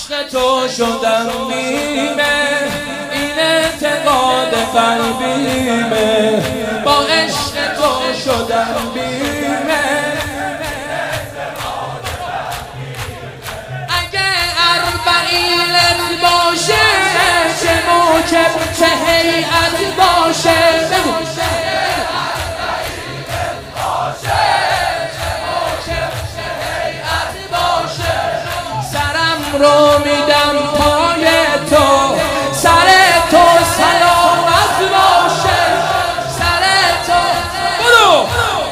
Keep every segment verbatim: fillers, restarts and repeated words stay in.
عشق تو شدم بیمه، این اعتقاد قلبیمه. با عشق تو شدم بیمه، اگه اربعینت باشه چه موکب چه هیئت باشه. رو میدم پای تو، سر تو سلامت باشه، سر تو برو.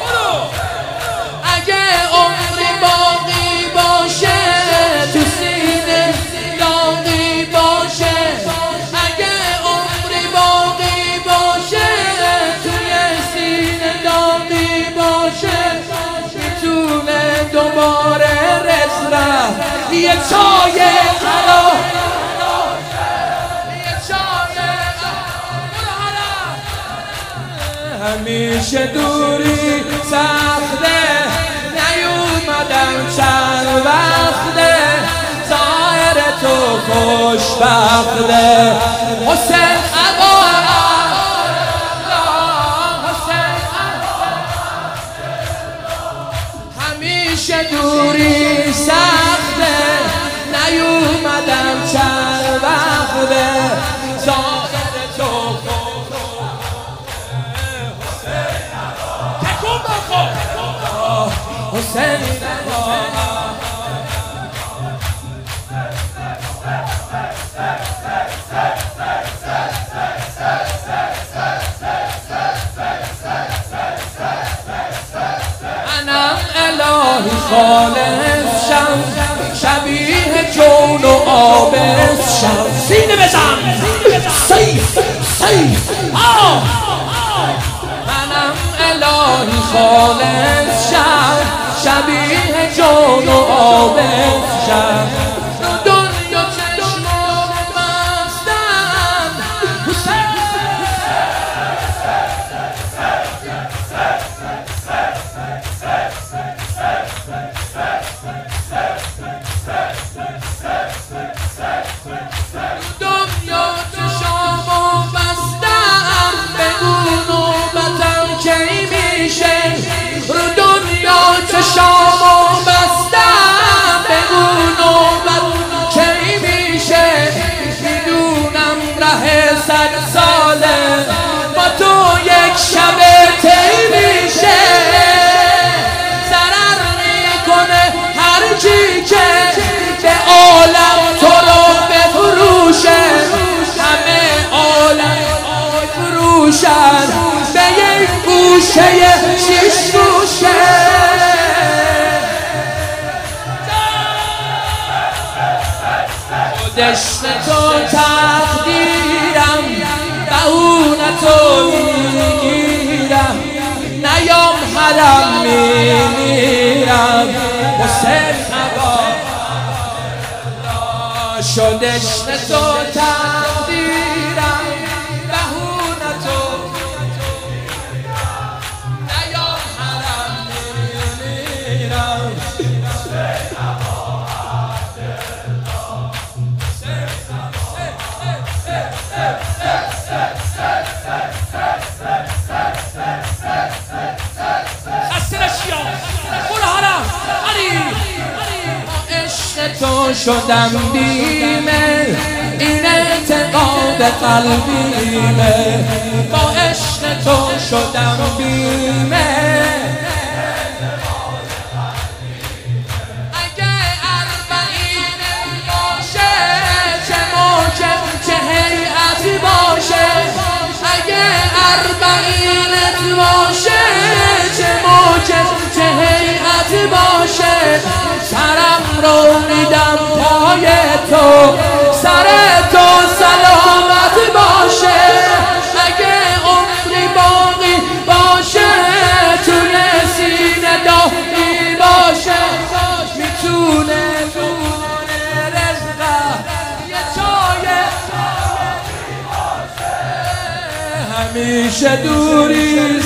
اگه عمری باقی باشه تو سینه داغی باشه، اگه عمری باقی باشه توی سینه داغی باشه، میتونه دوباره رزق یه چای قرار، یه چای همیشه دوری سخته، نیومدم چند وقته، ظاهر تو خوشبخته. حسین عبا همیشه دوری سخته، نیومدم چند وقته، ظاهر تو تکون بخور حسین منم الهی خالص شم، شبیه جون و آبس شم. سینه بزن سیف سیف آه. منم الهی خالص شم، شبیه جون و آبس شم. دنیا چشمام مستم حسین، دنیا چشمامو بستم، بگو نوبتم کی میشه. رو دنیا چشمامو بستم، بگو نوبت کی میشه. میدونم ره صد ساله با تو یک شب طی میشه. ضرر میکنه هر چی که به عالم تو رو بفروشه، همه عالم بفروشن به یک گوشه شیش گوشه. خودش تو تقدیرم، بهونتو میگیرم، نیام حرم میمیرم. حسین عبا شدش تو تقدیرم، بهونتو نیام حرم میمیرم. تو شدم بیمه، این اعتقاد قلبیمه. با عشق تو شدم بیمه، اگه اربعین باشه چه موکب چه هیئت باشه، اگه اربعینت باشه چه موکب چه هیئت باشه. سرم رو میدم پای تو، سر تو سلامت باشه. اگه عمری باقی باشه توی سینه داغی باشه، میتونه دونه رزق یه چای همیشه دوری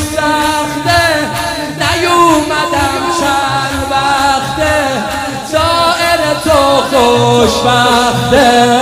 سخته، نیومدم چند وقته، ظاهر تو خوشبخته.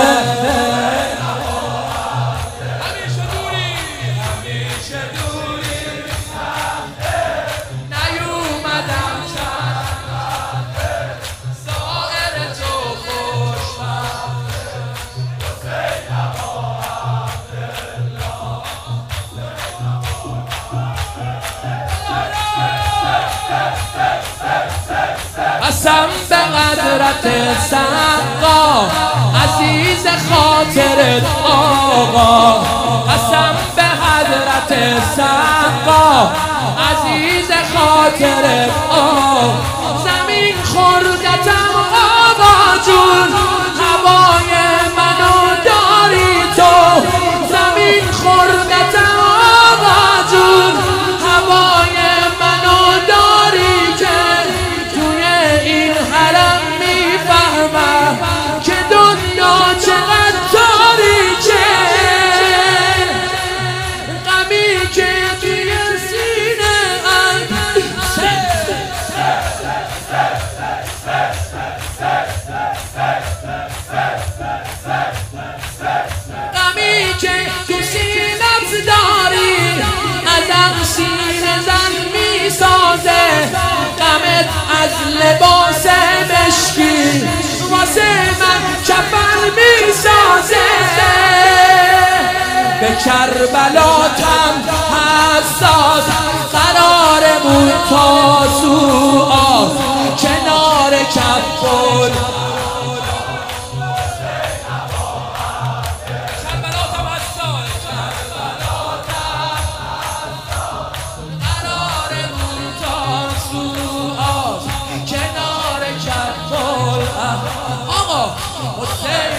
قسم به قدرت سقا عزیز خاطرت آقا، قسم به حضرت سقا عزیز خاطرت آقا. زمین خوردتم آقا جون، هوای منو داری تو. زمین خوردتم آقا جون، هوای منو داری که توی این حرم میفهمم که دنیا چقدر تاریکه. غمی که توی سینه ام غمی که تو سینت داری ازم سینه زن میسازه. غمت از لباس مشکی واسه من کفن میسازه. به کربلاتم حساس قرار بود تا سوآز کنار کفل. آقا حسین